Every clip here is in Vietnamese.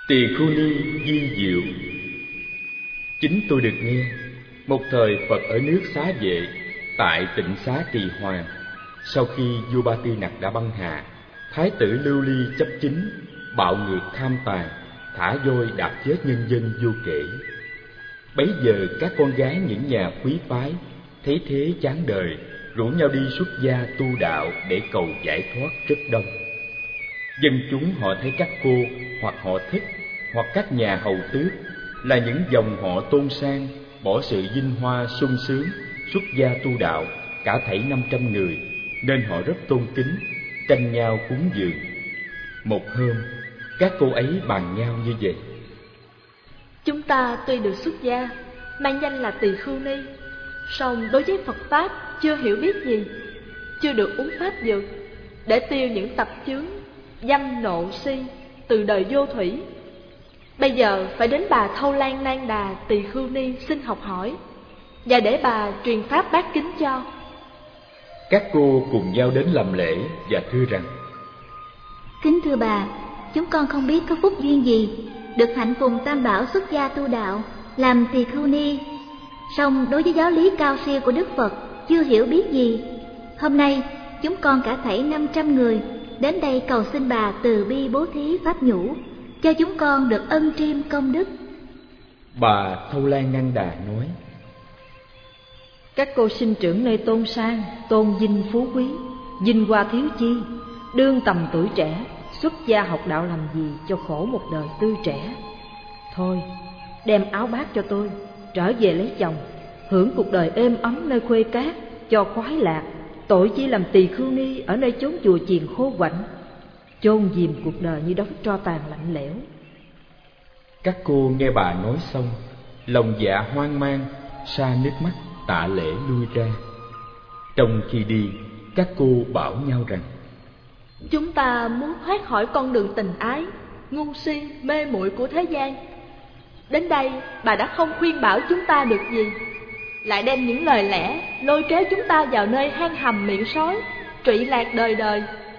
Tỳ Khưu Ni di diệu. Chính tôi được nghe, một thời Phật ở nước Xá Vệ, tại Tịnh Xá Trì Hoàng, sau khi vua Ba Tư Nặc đã băng hà, thái tử Lưu Ly chấp chính, bạo ngược tham tàn, thả voi đạp chết nhân dân vô kể. Bấy giờ các con gái những nhà quý phái thấy thế chán đời, rủ nhau đi xuất gia tu đạo để cầu giải thoát rất đông. Dân chúng họ thấy các cô hoặc họ thích, hoặc các nhà hầu tước là những dòng họ tôn sang, bỏ sự vinh hoa sung sướng, xuất gia tu đạo, cả thảy 500 người, nên họ rất tôn kính, tranh nhau cúng dường. Một hôm, các cô ấy bàn nhau như vậy: chúng ta tuy được xuất gia, mang danh là Tỳ Khưu Ni, song đối với Phật Pháp chưa hiểu biết gì, chưa được uống Pháp dược để tiêu những tập chướng dâm nộ si từ đời vô thủy. Bây giờ phải đến bà Thâu Lan Nang Đà Tỳ Khưu Ni xin học hỏi, và để bà truyền Pháp bát kính cho. Các cô cùng nhau đến làm lễ và thưa rằng: kính thưa bà, chúng con không biết có phúc duyên gì được hạnh phùng Tam Bảo xuất gia tu đạo, làm Tỳ Khưu Ni, song đối với giáo lý cao siêu của Đức Phật chưa hiểu biết gì. Hôm nay chúng con cả thảy 500 người đến đây cầu xin bà từ bi bố thí pháp nhũ, cho chúng con được ân triêm công đức. Bà Thâu Lan Nang Đà nói: các cô sinh trưởng nơi tôn sang, tôn vinh phú quý, vinh hoa thiếu chi, đương tầm tuổi trẻ, xuất gia học đạo làm gì cho khổ một đời tươi trẻ. Thôi, đem áo bát cho tôi, trở về lấy chồng, hưởng cuộc đời êm ấm nơi khuê cát, cho khoái lạc. Tội chi làm Tỳ Khưu Ni ở nơi chốn chùa chiền khô quạnh, chôn vùi cuộc đời như đống tro tàn lạnh lẽo. Các cô nghe bà nói xong, lòng dạ hoang mang, sa nước mắt, tạ lễ lui ra. Trong khi đi, các cô bảo nhau rằng: chúng ta muốn thoát khỏi con đường tình ái, ngu si, mê muội của thế gian. Đến đây bà đã không khuyên bảo chúng ta được gì, lại đem những lời lẽ lôi kéo chúng ta vào nơi hang hầm miệng sói, trụy lạc đời đời.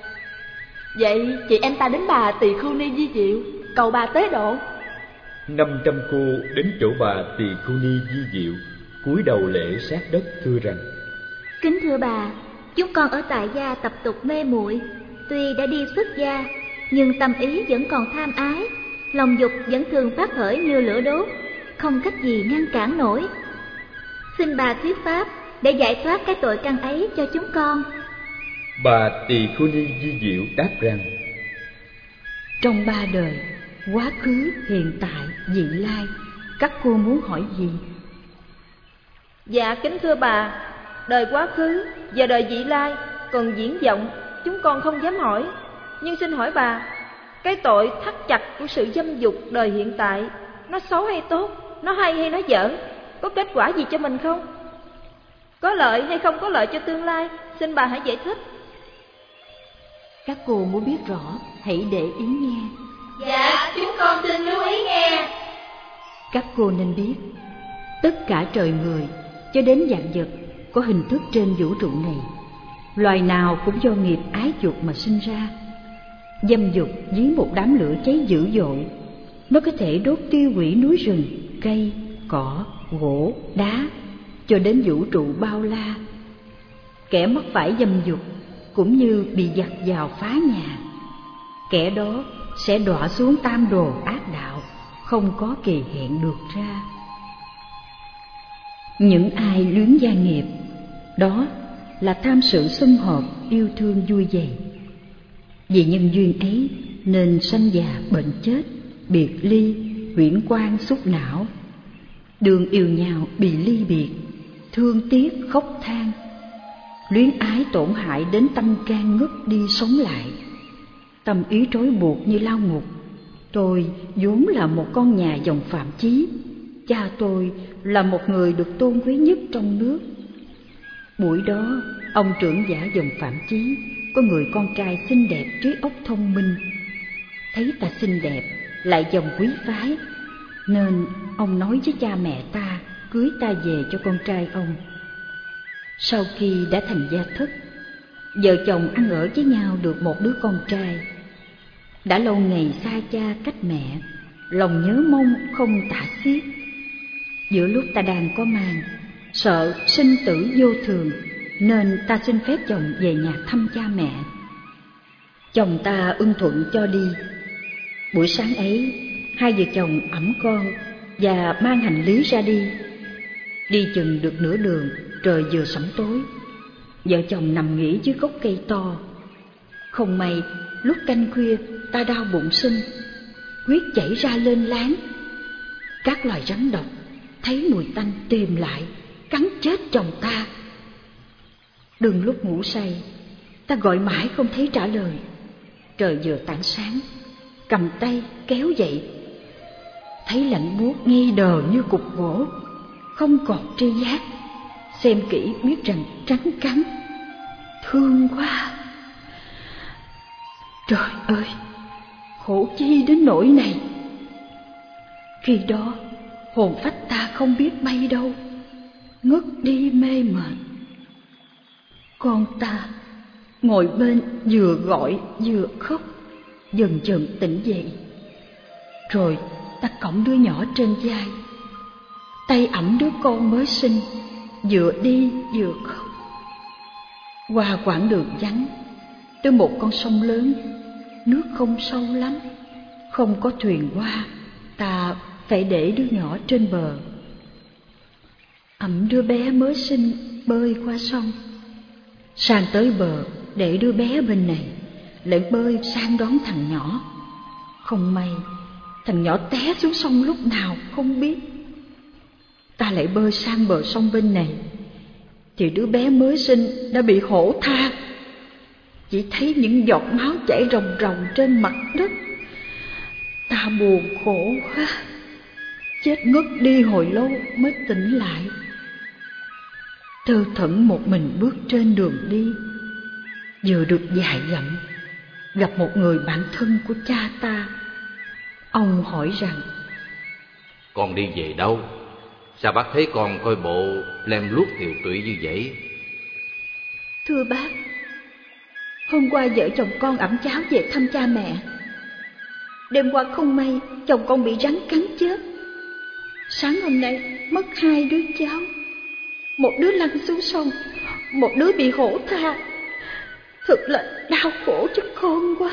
Vậy chị em ta đến bà Tỳ Khưu Ni di diệu, cầu bà tế độ. 500 cô đến chỗ bà Tỳ Khưu Ni di diệu, cúi đầu lễ sát đất thưa rằng: kính thưa bà, chúng con ở tại gia tập tục mê muội, tuy đã đi xuất gia, nhưng tâm ý vẫn còn tham ái, lòng dục vẫn thường phát khởi như lửa đốt, không cách gì ngăn cản nổi. Xin bà thuyết pháp để giải thoát cái tội căn ấy cho chúng con. Bà Tỳ Khưu Ni di diệu đáp rằng: trong ba đời, quá khứ, hiện tại, vị lai, các cô muốn hỏi gì? Dạ kính thưa bà, đời quá khứ và đời vị lai còn diễn vọng, chúng con không dám hỏi. Nhưng xin hỏi bà, cái tội thắt chặt của sự dâm dục đời hiện tại, nó xấu hay tốt, nó hay hay nó dở, có kết quả gì cho mình không? Có lợi hay không có lợi cho tương lai, xin bà hãy giải thích. Các cô muốn biết rõ, hãy để ý nghe. Dạ, chúng con xin lưu ý nghe. Các cô nên biết, tất cả trời người cho đến vạn vật có hình thức trên vũ trụ này, loài nào cũng do nghiệp ái dục mà sinh ra. Dâm dục dưới một đám lửa cháy dữ dội, nó có thể đốt tiêu hủy núi rừng, cây, cỏ, gỗ, đá, cho đến vũ trụ bao la. Kẻ mắc phải dâm dục cũng như bị giặc vào phá nhà, kẻ đó sẽ đọa xuống tam đồ ác đạo, không có kỳ hẹn được ra. Những ai luyến gia nghiệp, đó là tham sự sum họp, yêu thương vui vầy. Vì nhân duyên ấy nên sanh già bệnh chết, biệt ly, huyễn quan xúc não, đường yêu nhau bị ly biệt, thương tiếc khóc than, luyến ái tổn hại đến tâm can ngất đi sống lại, tâm ý trói buộc như lao ngục. Tôi vốn là một con nhà dòng Phạm Chí, cha tôi là một người được tôn quý nhất trong nước. Buổi đó, ông trưởng giả dòng Phạm Chí có người con trai xinh đẹp, trí óc thông minh. Thấy ta xinh đẹp, lại dòng quý phái, nên ông nói với cha mẹ ta cưới ta về cho con trai ông. Sau khi đã thành gia thất, vợ chồng ăn ở với nhau được một đứa con trai. Đã lâu ngày xa cha cách mẹ, lòng nhớ mong không tả xiết. Giữa lúc ta đang có mang, sợ sinh tử vô thường, nên ta xin phép chồng về nhà thăm cha mẹ. Chồng ta ưng thuận cho đi. Buổi sáng ấy, hai vợ chồng ẵm con và mang hành lý ra đi. Đi chừng được nửa đường, trời vừa sẫm tối. Vợ chồng nằm nghỉ dưới gốc cây to. Không may, lúc canh khuya, ta đau bụng sinh, huyết chảy ra lên láng. Các loài rắn độc thấy mùi tanh tìm lại, cắn chết chồng ta. Đừng lúc ngủ say, ta gọi mãi không thấy trả lời. Trời vừa tảng sáng, cầm tay kéo dậy, thấy lạnh buốt nghi đờ như cục gỗ, không còn tri giác. Xem kỹ biết rằng rắn cắn. Thương quá! Trời ơi, khổ chi đến nỗi này. Khi đó hồn phách ta không biết bay đâu, ngất đi mê mệt. Con ta ngồi bên vừa gọi vừa khóc, dần dần tỉnh dậy. Rồi ta cõng đứa nhỏ trên vai, tay ẵm đứa con mới sinh, vừa đi vừa khóc. Qua quãng đường vắng, tới một con sông lớn, nước không sâu lắm, không có thuyền qua, ta phải để đứa nhỏ trên bờ. Ẵm đứa bé mới sinh bơi qua sông, sang tới bờ để đứa bé bên này, lại bơi sang đón thằng nhỏ. Không may, thằng nhỏ té xuống sông lúc nào không biết. Ta lại bơi sang bờ sông bên này, thì đứa bé mới sinh đã bị hổ tha. Chỉ thấy những giọt máu chảy ròng ròng trên mặt đất. Ta buồn khổ quá, chết ngất đi hồi lâu mới tỉnh lại. Thơ thẩn một mình bước trên đường đi. Vừa được vài dặm, gặp một người bạn thân của cha ta. Ông hỏi rằng: Con đi về đâu? Sao bác thấy con coi bộ lem luốc tiều tụy như vậy? Thưa bác, hôm qua vợ chồng con ẵm cháu về thăm cha mẹ. Đêm qua không may chồng con bị rắn cắn chết. Sáng hôm nay mất hai đứa cháu, một đứa lăn xuống sông, một đứa bị hổ tha. Thật là đau khổ cho con quá.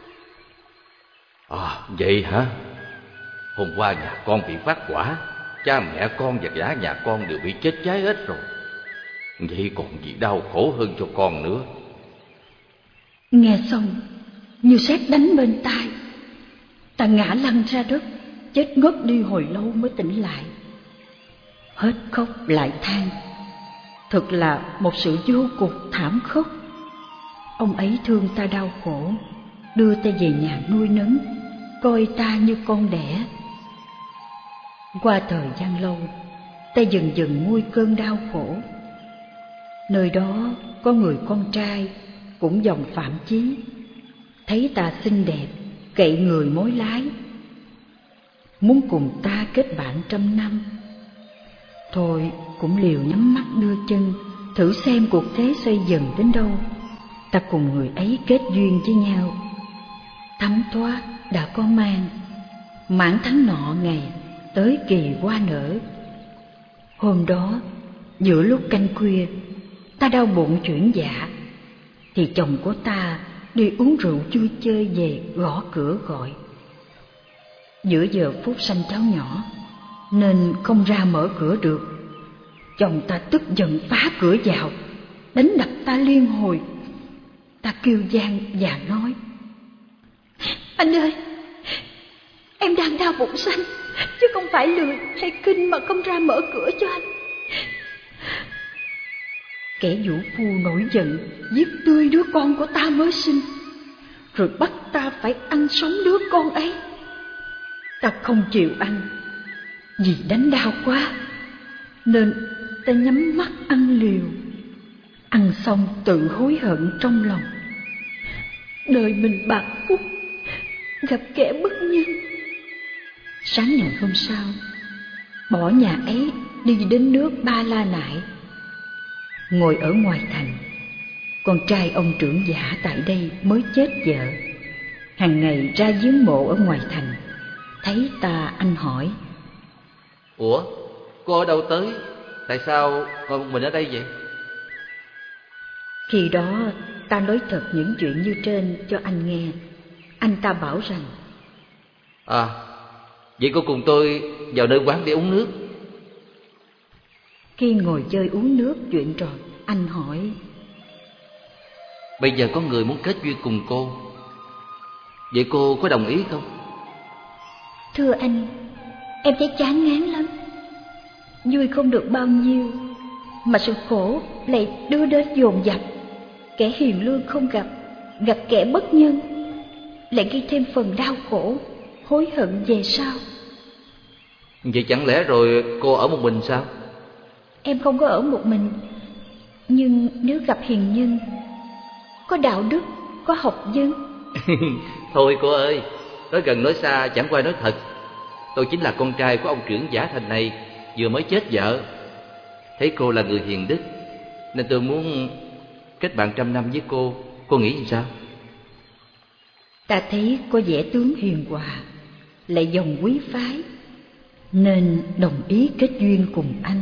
Vậy hả? Hôm qua nhà con bị phát hỏa, cha mẹ con và cả nhà con đều bị chết cháy hết rồi. Vậy còn gì đau khổ hơn cho con nữa. Nghe xong như sét đánh bên tai, ta ngã lăn ra đất, chết ngất đi hồi lâu mới tỉnh lại. Hết khóc lại than, thật là một sự vô cùng thảm khốc. Ông ấy thương ta đau khổ, đưa ta về nhà nuôi nấng, coi ta như con đẻ. Qua thời gian lâu, ta dần dần nguôi cơn đau khổ. Nơi đó có người con trai cũng dòng Phạm Chí, thấy ta xinh đẹp, cậy người mối lái, muốn cùng ta kết bạn trăm năm. Thôi cũng liều nhắm mắt đưa chân, thử xem cuộc thế xoay dần đến đâu. Ta cùng người ấy kết duyên với nhau, thấm thoát đã có mang. Mãn tháng nọ ngày tới kỳ hoa nở. Hôm đó giữa lúc canh khuya, ta đau bụng chuyển dạ, thì chồng của ta đi uống rượu vui chơi về gõ cửa gọi. Giữa giờ phút sanh cháu nhỏ nên không ra mở cửa được. Chồng ta tức giận phá cửa vào, đánh đập ta liên hồi. Ta kêu van và nói: Anh ơi, em đang đau bụng sanh, chứ không phải lười hay kinh mà không ra mở cửa cho anh. Kẻ vũ phu nổi giận giết tươi đứa con của ta mới sinh, rồi bắt ta phải ăn sống đứa con ấy. Ta không chịu ăn, vì đánh đau quá, nên ta nhắm mắt ăn liều. Ăn xong tự hối hận trong lòng. Đời mình bạc phúc, gặp kẻ bất nhân. Sáng ngày hôm sau, bỏ nhà ấy đi đến nước Ba La Nại. Ngồi ở ngoài thành, con trai ông trưởng giả tại đây mới chết vợ, hàng ngày ra viếng mộ ở ngoài thành, Thấy ta, anh hỏi: Ủa, cô ở đâu tới? Tại sao ngồi một mình ở đây vậy? Khi đó ta nói thật những chuyện như trên cho anh nghe. Anh ta bảo rằng: À, vậy cô cùng tôi vào nơi quán để uống nước. Khi ngồi chơi uống nước chuyện trò, anh hỏi: Bây giờ có người muốn kết duyên cùng cô, vậy cô có đồng ý không? Thưa anh, em thấy chán ngán lắm. Vui không được bao nhiêu, mà sự khổ lại đưa đến dồn dập. Kẻ hiền lương không gặp, gặp kẻ bất nhân, lại gây thêm phần đau khổ, hối hận về sau. Vậy chẳng lẽ rồi cô ở một mình sao? Em không có ở một mình, nhưng nếu gặp hiền nhân, có đạo đức, có học vấn. Thôi cô ơi, nói gần nói xa chẳng qua nói thật. Tôi chính là con trai của ông trưởng Giả Thành này, vừa mới chết vợ. Thấy cô là người hiền đức, nên tôi muốn kết bạn 100 năm với cô nghĩ gì sao? Ta thấy có vẻ tướng hiền hòa, lại dòng quý phái, nên đồng ý kết duyên cùng anh.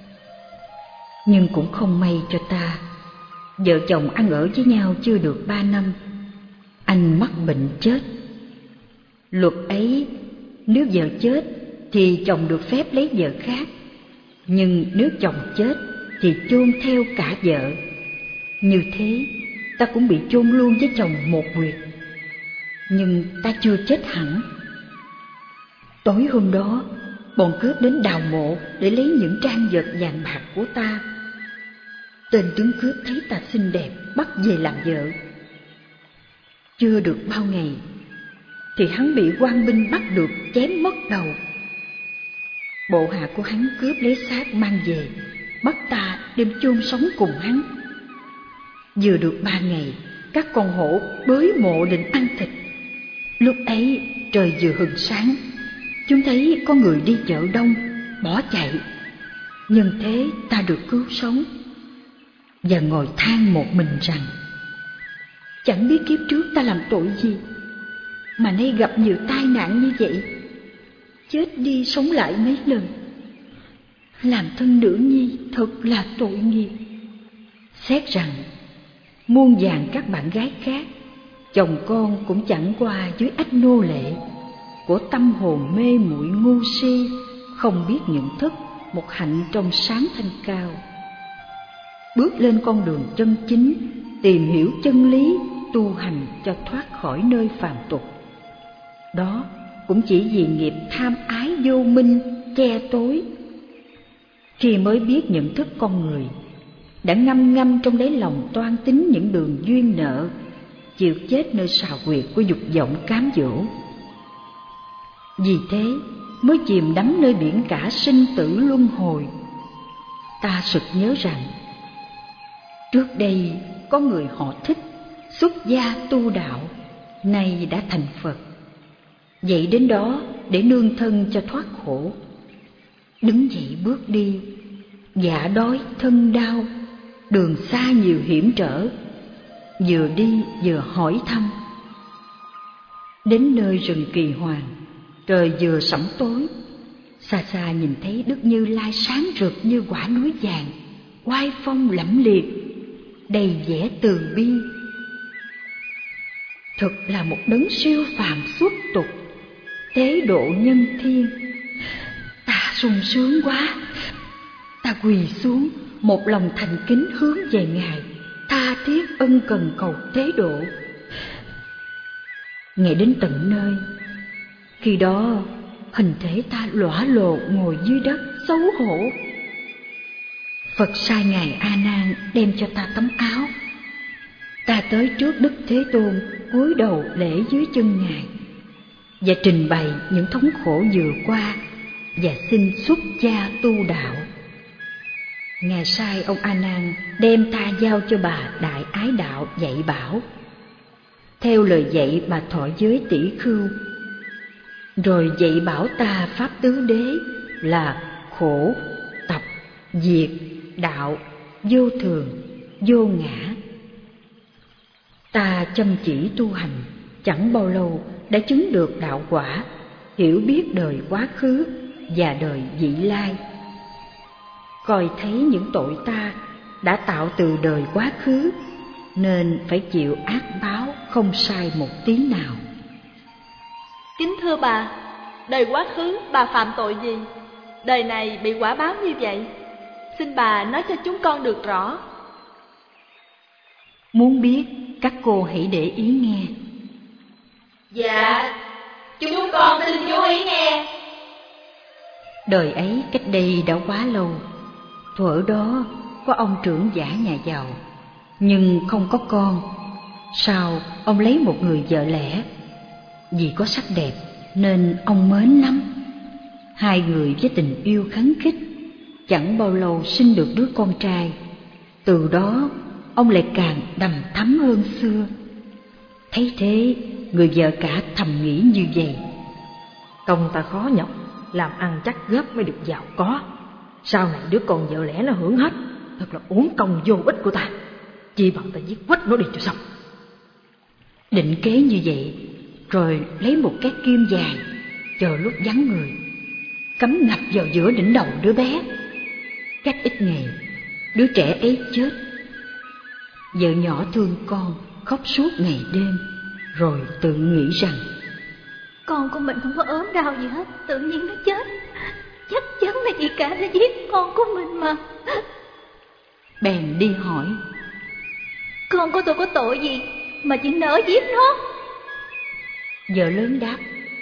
Nhưng cũng không may cho ta, vợ chồng ăn ở với nhau chưa được 3 năm, anh mắc bệnh chết. Luật ấy, nếu vợ chết thì chồng được phép lấy vợ khác, nhưng nếu chồng chết thì chôn theo cả vợ. Như thế ta cũng bị chôn luôn với chồng một huyệt. Nhưng ta chưa chết hẳn. Tối hôm đó, bọn cướp đến đào mộ để lấy những trang vật vàng bạc của ta. Tên tướng cướp thấy ta xinh đẹp, bắt về làm vợ. Chưa được bao ngày thì hắn bị quan binh bắt được, chém mất đầu. Bộ hạ của hắn cướp lấy xác mang về, bắt ta đem chôn sống cùng hắn. Vừa được 3 ngày, các con hổ bới mộ định ăn thịt. Lúc ấy trời vừa hừng sáng, chúng thấy có người đi chợ đông, bỏ chạy. Nhân thế ta được cứu sống, và ngồi than một mình rằng: chẳng biết kiếp trước ta làm tội gì mà nay gặp nhiều tai nạn như vậy. Chết đi sống lại mấy lần, làm thân nữ nhi thật là tội nghiệp. Xét rằng muôn vàn các bạn gái khác, chồng con cũng chẳng qua dưới ách nô lệ của tâm hồn mê muội ngu si, không biết nhận thức một hạnh trong sáng thanh cao. Bước lên con đường chân chính, tìm hiểu chân lý, tu hành cho thoát khỏi nơi phàm tục. Đó cũng chỉ vì nghiệp tham ái vô minh che tối. Khi mới biết nhận thức con người, đã ngâm ngâm trong đáy lòng toan tính những đường duyên nợ, chịu chết nơi sào huyệt của dục vọng cám dỗ. Vì thế mới chìm đắm nơi biển cả sinh tử luân hồi. Ta sực nhớ rằng trước đây có người họ Thích xuất gia tu đạo, nay đã thành Phật. Vậy đến đó để nương thân cho thoát khổ. Đứng dậy bước đi, dạ đói thân đau, đường xa nhiều hiểm trở, vừa đi vừa hỏi thăm. Đến nơi rừng Kỳ Hoàng, trời vừa sẫm tối. Xa xa nhìn thấy Đức Như Lai sáng rực như quả núi vàng, oai phong lẫm liệt, đầy vẻ từ bi. Thật là một đấng siêu phàm xuất tục, tế độ nhân thiên. Ta sung sướng quá, ta quỳ xuống, một lòng thành kính hướng về Ngài, tha thiết ân cần cầu tế độ. Ngày đến tận nơi, khi đó hình thể ta lõa lồ ngồi dưới đất xấu hổ. Phật sai Ngài A Nan đem cho ta tấm áo. Ta tới trước Đức Thế Tôn, cúi đầu lễ dưới chân Ngài và trình bày những thống khổ vừa qua và xin xuất gia tu đạo. Ngài sai ông A Nan đem ta giao cho bà Đại Ái Đạo dạy bảo, theo lời dạy bà thọ giới tỷ khưu, rồi dạy bảo ta pháp tứ đế là khổ, tập, diệt, đạo, vô thường, vô ngã. Ta chăm chỉ tu hành, chẳng bao lâu đã chứng được đạo quả, hiểu biết đời quá khứ và đời vị lai. Coi thấy những tội ta đã tạo từ đời quá khứ, nên phải chịu ác báo không sai một tí nào. Kính thưa bà, đời quá khứ bà phạm tội gì? Đời này bị quả báo như vậy? Xin bà nói cho chúng con được rõ. Muốn biết, các cô hãy để ý nghe. Dạ, chúng con xin chú ý nghe. Đời ấy cách đây đã quá lâu. Thuở đó có ông trưởng giả nhà giàu, nhưng không có con. Sau ông lấy một người vợ lẽ. Vì có sắc đẹp nên ông mến lắm. Hai người với tình yêu khăng khít, chẳng bao lâu sinh được đứa con trai. Từ đó ông lại càng đằm thắm hơn xưa. Thấy thế, người vợ cả thầm nghĩ như vậy: công ta khó nhọc, làm ăn chắc góp mới được giàu có. Sau này đứa con vợ lẽ nó hưởng hết, thật là uổng công vô ích của ta. Chi bằng ta giết quách nó đi cho xong. Định kế như vậy, rồi lấy một cái kim dài, chờ lúc vắng người, cắm ngập vào giữa đỉnh đầu đứa bé. Cách ít ngày, đứa trẻ ấy chết. Vợ nhỏ thương con, khóc suốt ngày đêm, rồi tự nghĩ rằng con của mình không có ốm đau gì hết, tự nhiên nó chết. Chắc chắn là chị cả đã giết con của mình mà. Bèn đi hỏi: con của tôi có tội gì mà chị nỡ giết nó? Vợ lớn đáp: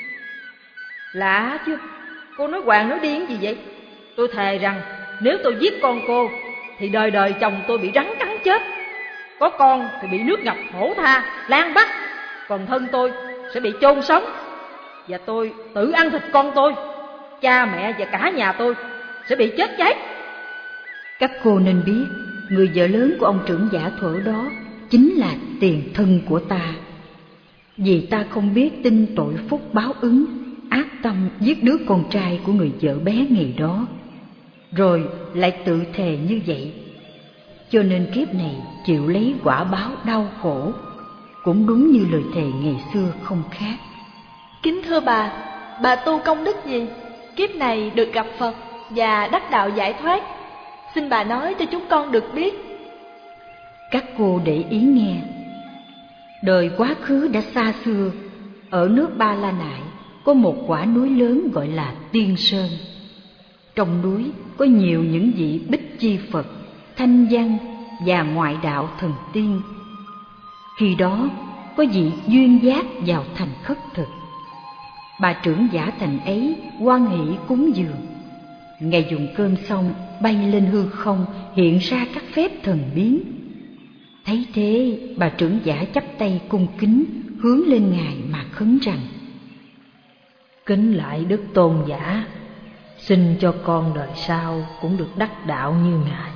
lạ chứ, cô nói hoàng nói điên gì vậy? Tôi thề rằng nếu tôi giết con cô thì đời đời chồng tôi bị rắn cắn chết. Có con thì bị nước ngập hổ tha, lan bắt. Còn thân tôi sẽ bị chôn sống. Và tôi tự ăn thịt con tôi. Cha mẹ và cả nhà tôi sẽ bị chết cháy. Các cô nên biết, người vợ lớn của ông trưởng giả thuở đó chính là tiền thân của ta. Vì ta không biết tin tội phúc báo ứng, ác tâm giết đứa con trai của người vợ bé ngày đó, rồi lại tự thề như vậy, cho nên kiếp này chịu lấy quả báo đau khổ. Cũng đúng như lời thề ngày xưa không khác. Kính thưa bà tu công đức gì kiếp này được gặp Phật và đắc đạo giải thoát? Xin bà nói cho chúng con được biết. Các cô để ý nghe. Đời quá khứ đã xa xưa, ở nước Ba La Nại có một quả núi lớn gọi là Tiên Sơn. Trong núi có nhiều những vị Bích Chi Phật, thanh văn và ngoại đạo thần tiên. Khi đó có vị duyên giác vào thành khất thực. Bà trưởng giả thành ấy hoan hỷ cúng dường. Ngài dùng cơm xong bay lên hư không, hiện ra các phép thần biến. Thấy thế, bà trưởng giả chắp tay cung kính hướng lên Ngài mà khấn rằng: kính lại Đức Tôn giả, xin cho con đời sau cũng được đắc đạo như Ngài.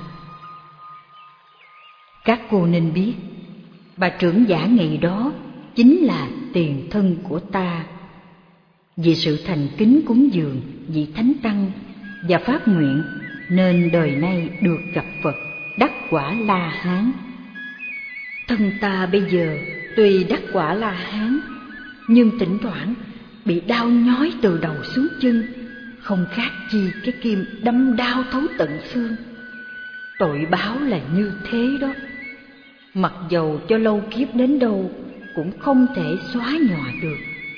Các cô nên biết, bà trưởng giả ngày đó chính là tiền thân của ta. Vì sự thành kính cúng dường vị thánh tăng và phát nguyện, nên đời nay được gặp Phật, đắc quả La Hán. Thân ta bây giờ tuy đắc quả La Hán, nhưng thỉnh thoảng bị đau nhói từ đầu xuống chân, không khác gì cái kim đâm đau thấu tận xương. Tội báo là như thế đó. Mặc dầu cho lâu kiếp đến đâu cũng không thể xóa nhòa được.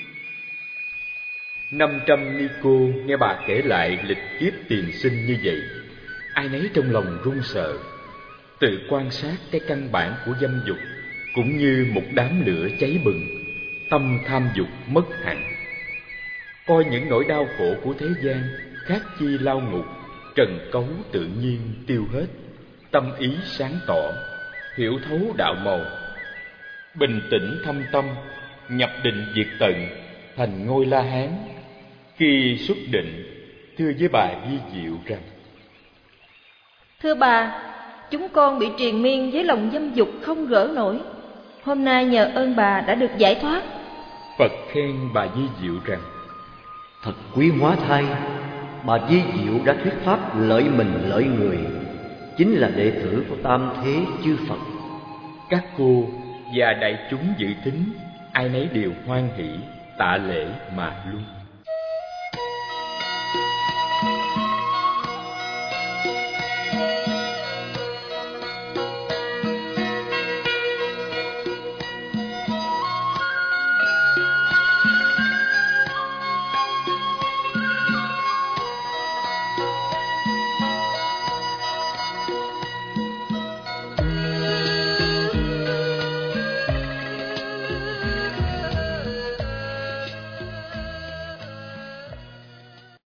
500 ni cô nghe bà kể lại lịch kiếp tiền sinh như vậy, ai nấy trong lòng run sợ, tự quan sát cái căn bản của dâm dục, cũng như một đám lửa cháy bừng, tâm tham dục mất hẳn. Coi những nỗi đau khổ của thế gian khác chi lao ngục, trần cấu tự nhiên tiêu hết, tâm ý sáng tỏ, hiểu thấu đạo màu, bình tĩnh thâm tâm, nhập định diệt tận, thành ngôi La Hán. Khi xuất định, thưa với bà Vi Diệu rằng: thưa bà, chúng con bị triền miên với lòng dâm dục không gỡ nổi. Hôm nay nhờ ơn bà đã được giải thoát. Phật khen bà Vi Diệu rằng: thật quý hóa thay, bà Vi Diệu đã thuyết pháp lợi mình lợi người, chính là đệ tử của Tam Thế chư Phật. Các cô và đại chúng dự thính ai nấy đều hoan hỷ tạ lễ mà luôn.